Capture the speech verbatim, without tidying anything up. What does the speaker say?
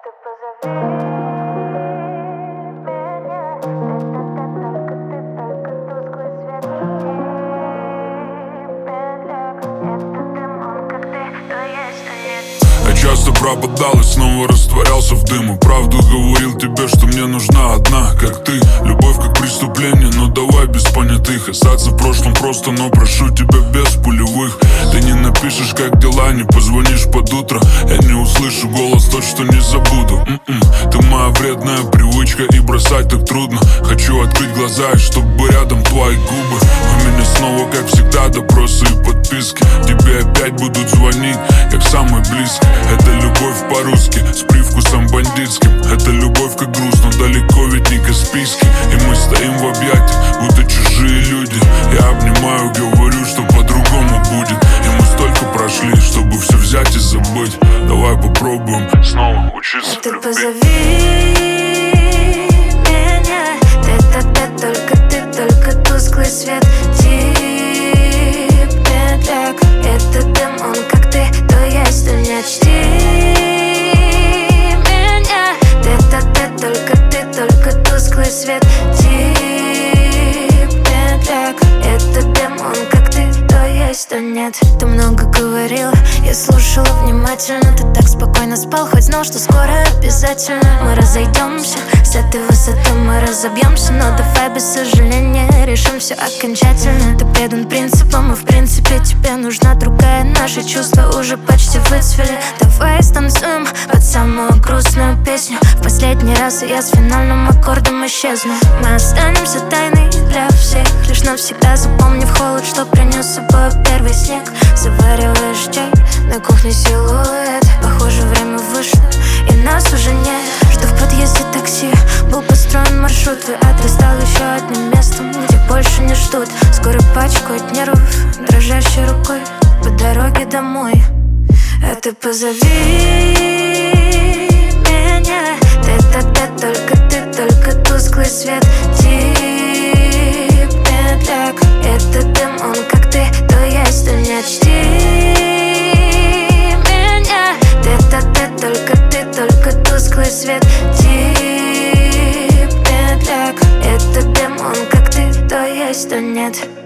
ты позови меня, это ты, только ты, только тусклый свет. Это дым, он как ты, то есть, то нет. Я часто пропадал и снова растворялся в дыму. Правду говорил тебе, что мне нужна одна, как ты. Любовь как преступление, но давай без понятых. Остаться в прошлом просто, но прошу тебя без пулевых. Ты не напишешь, как дела, не позвонишь под утро. Я не услышу голос, тот, что не забуду. М-м. Ты моя вредная привычка, и бросать так трудно. Хочу открыть глаза, и чтобы рядом твои губы. У меня снова, как всегда, допросы и подписки. Тебе опять будут звонить, как самый близкий. Это любовь по-русски, с привкусом бандитским. Это любовь как груз, но далеко ведь не Каспийский. И мы стоим в объятиях, будто чужие люди. Я обнимаю, говорю, что по-другому будет. И мы столько прошли, чтобы все взять и забыть. Давай попробуем снова учиться Ты любить. позови меня, это ты, только ты, только тусклый свет. Тип, петляк, это дым, он как ты, то есть, то нет. Чти меня, это ты, только ты, только тусклый свет. Тип, петляк, это дым, он как ты, то есть, то нет. Ты много говорил, я слушала внимательно. Ты так спокойно спал, хоть знал, что скоро обязательно мы разойдемся. С этой высоты мы разобьемся, но давай без сожаления решим все окончательно. Ты предан принципам, и в принципе тебе нужна другая. Наши чувства уже почти выцвели. Давай станцуем под самую грустную песню. В последний раз я с финальным аккордом исчезну. Мы останемся тайной для всех. Лишь навсегда запомни в холод, что принес с собой первый снег. Завариваешь чай, на кухне силуэт. Похоже, время вышло, и нас уже нет. Жду в подъезде такси, был построен маршрут. Твой адрес стал еще одним местом, где больше не ждут. Скоро пачку от нервов, дрожащей рукой по дороге домой. А ты позови меня, это ты, только ты, только тусклый свет. Тип, петляк, это дым, он как ты, то есть, то нет. Чти меня, это ты, только ты, только тусклый свет. Тип, петляк, это дым, он как ты, то есть, то нет.